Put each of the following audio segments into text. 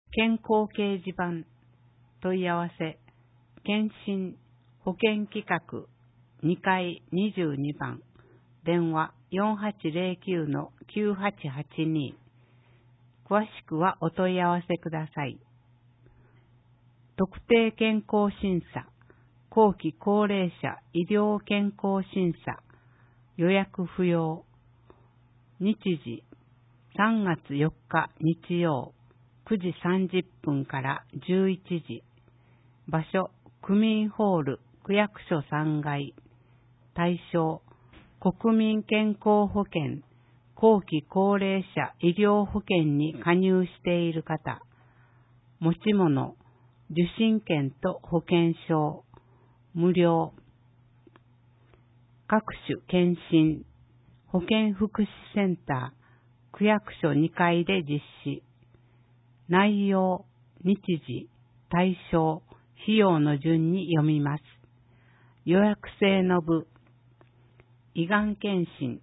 健康掲示板問い合わせ検診保険企画2階22番電話 4809-9882 詳しくはお問い合わせください。特定健康審査後期高齢者医療健康審査予約不要日時3月4日日曜9時30分から11時場所区民ホール区役所3階対象国民健康保険後期高齢者医療保険に加入している方持ち物受診券と保険証無料各種検診保健福祉センター区役所2階で実施内容日時対象費用の順に読みます。予約制の部胃がん検診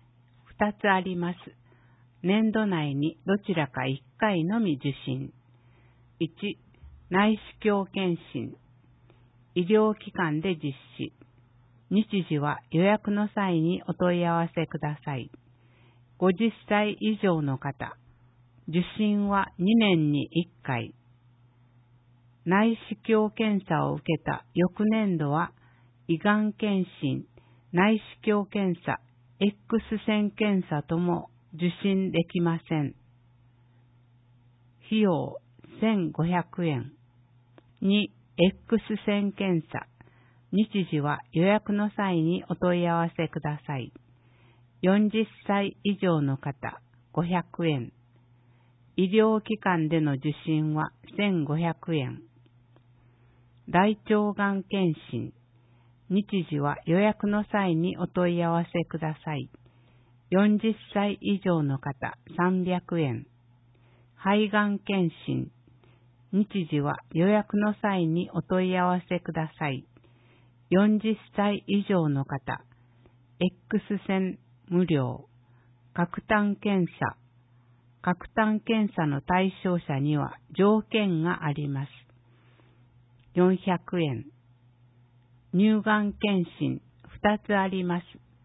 2つあります。年度内にどちらか1回のみ受診。1、内視鏡検診医療機関で実施。日時は予約の際にお問い合わせください。50歳以上の方、受診は2年に1回。内視鏡検査を受けた翌年度は胃がん検診、内視鏡検査、X 線検査とも受診できません。費用1500円。2、X 線検査。日時は予約の際にお問い合わせください。40歳以上の方、500円。医療機関での受診は1500円。大腸がん検診。日時は予約の際にお問い合わせください。40歳以上の方、300円。肺がん検診。日時は予約の際にお問い合わせください。40歳以上の方、X 線無料、核炭検査。核炭検査の対象者には条件があります。400円。乳がん検診2つあります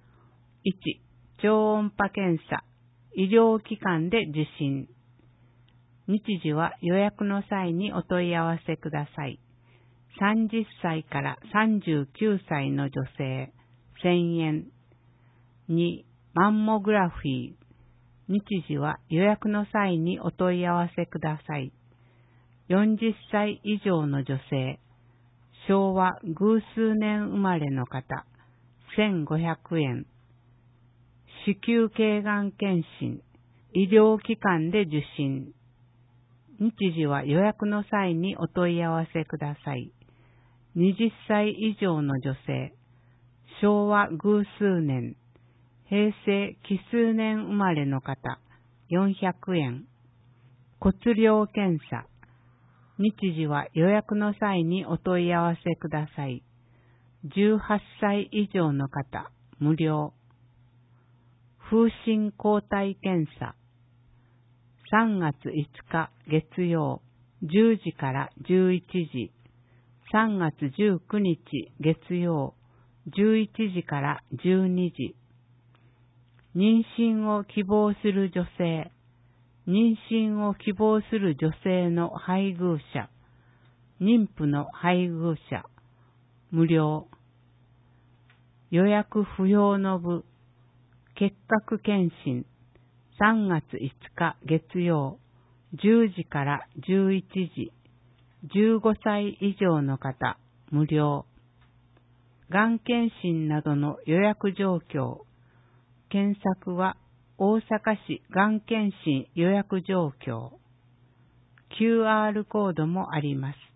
。1、超音波検査、医療機関で受診。日時は予約の際にお問い合わせください。30歳から39歳の女性、1000円。2、マンモグラフィー。日時は予約の際にお問い合わせください。40歳以上の女性、昭和偶数年生まれの方、1500円。子宮頸がん検診、医療機関で受診。日時は予約の際にお問い合わせください。20歳以上の女性、昭和偶数年、平成奇数年生まれの方、400円。骨量検査。日時は予約の際にお問い合わせください。18歳以上の方、無料。風疹抗体検査。3月5日月曜、10時から11時。3月19日月曜、11時から12時。妊娠を希望する女性、妊娠を希望する女性の配偶者、妊婦の配偶者、無料。予約不要の部、結核検診、3月5日月曜、10時から11時。15歳以上の方、無料。がん検診などの予約状況。検索は大阪市がん検診予約状況。QR コードもあります。